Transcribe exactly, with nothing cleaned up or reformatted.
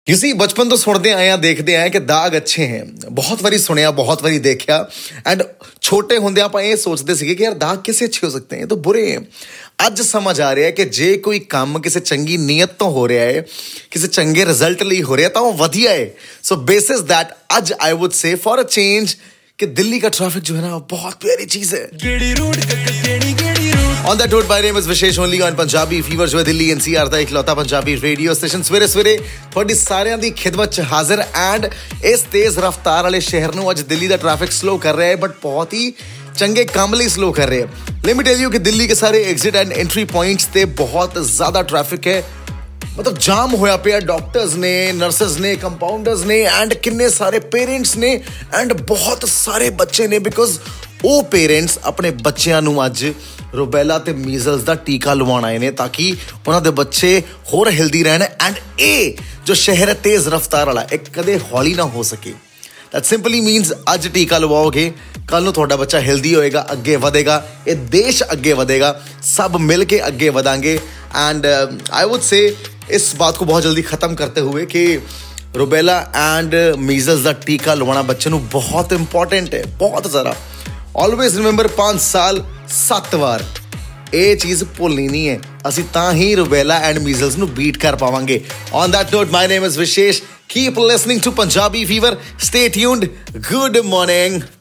किसी बचपन तो सुनते आए देखते आए कि दाग अच्छे हैं बहुत वारी सुनिया बहुत वारी देखा एंड छोटे होंदे आप ये सोचते थे कि यार दाग कैसे अच्छे हो सकते हैं तो बुरे हैं। ਅੱਜ ਸਮਝ ਆ ਰਿਹਾ ਹੈ ਕਿ ਜੇ ਕੋਈ ਕੰਮ ਕਿਸੇ ਚੰਗੀ ਨੀਅਤ ਤੋਂ ਹੋ ਰਿਹਾ ਹੈ ਕਿਸੇ ਚੰਗੇ ਰਿਜ਼ਲਟ ਲਈ ਹੋ ਰਿਹਾ ਤਾਂ ਉਹ ਵਧੀਆ ਹੈ। ਸੋ ਬੇਸਿਸ दैट ਅੱਜ I would say for a change कि दिल्ली का ट्रैफिक जो है ना बहुत प्यारी चीज है। On that note, my name is Vishesh only on Punjabi Fever जो है दिल्ली एन सी आर ਦਾ ਇਕਲੌਤਾ ਪੰਜਾਬੀ ਰੇਡੀਓ ਸਟੇਸ਼ਨ ਸਵੇਰੇ ਸਵੇਰੇ ਤੁਹਾਡੀ ਸਾਰਿਆਂ ਦੀ ਖਿਦਮਤ 'ਚ ਹਾਜ਼ਰ ਐਂਡ ਇਸ ਤੇਜ਼ ਰਫ਼ਤਾਰ ਵਾਲੇ ਸ਼ਹਿਰ ਨੂੰ ਅੱਜ ਦਿੱਲੀ ਦਾ ਟ੍ਰੈਫਿਕ ਸਲੋ ਕਰ ਰਿਹਾ ਹੈ ਬਟ ਬਹੁਤ ਹੀ ਚੰਗੇ ਕੰਮ ਲਈ ਸਲੋ ਕਰ ਰਿਹਾ ਹੈ। Let me tell you कि दिल्ली के सारे एग्जिट एंड एंट्री पॉइंट्स ਤੇ ਬਹੁਤ ਜ਼ਿਆਦਾ ਟ੍ਰੈਫਿਕ ਹੈ ਮਤਲਬ ਜਾਮ ਹੋਇਆ ਪਿਆ। ਡਾਕਟਰਸ ਨੇ ਨਰਸਸ ਨੇ ਕੰਪਾਊਂਡਰਸ ਨੇ ਐਂਡ ਕਿੰਨੇ ਸਾਰੇ ਪੇਰੈਂਟਸ ਨੇ ਐਂਡ ਬਹੁਤ ਸਾਰੇ ਬੱਚੇ ਨੇ ਬਿਕੋਜ਼ ਉਹ ਪੇਰੈਂਟਸ ਆਪਣੇ ਬੱਚਿਆਂ ਨੂੰ ਅੱਜ ਰੁਬੈਲਾ ਤੇ ਮੀਜ਼ਲਸ ਦਾ ਟੀਕਾ ਲਵਾਉਣ ਆਏ ਨੇ ਤਾਂ ਕਿ ਉਹਨਾਂ ਦੇ ਬੱਚੇ ਹੋਰ ਹੈਲਦੀ ਰਹਿਣ ਐਂਡ ਇਹ ਜੋ ਸ਼ਹਿਰ ਹੈ ਤੇਜ਼ ਰਫ਼ਤਾਰ ਵਾਲਾ ਇਹ ਕਦੇ ਹੌਲੀ ਨਾ ਹੋ ਸਕੇ। That simply means ਅੱਜ ਟੀਕਾ ਲਵਾਓਗੇ ਕੱਲ ਨੂੰ ਤੁਹਾਡਾ ਬੱਚਾ ਹੈਲਦੀ ਹੋਏਗਾ ਅੱਗੇ ਵਧੇਗਾ ਇਹ ਦੇਸ਼ ਅੱਗੇ ਵਧੇਗਾ सब मिल के आगे बढ़ाएंगे एंड आई वुड से इस बात को बहुत जल्दी ख़त्म करते हुए कि रुबेला एंड मीजल्स का टीका लवाना बच्चे नूं बहुत इंपॉर्टेंट है बहुत ज़्यादा। ऑलवेज रिमेंबर पाँच साल सत्त वार ਇਹ ਚੀਜ਼ ਭੁੱਲਣੀ ਨਹੀਂ ਹੈ ਅਸੀਂ ਤਾਂ ਹੀ ਰੁਬੈਲਾ ਐਂਡ ਮੀਜ਼ਲਸ ਨੂੰ ਬੀਟ ਕਰ ਪਾਵਾਂਗੇ। On that note my name is Vishesh keep listening to Punjabi Fever stay tuned good morning.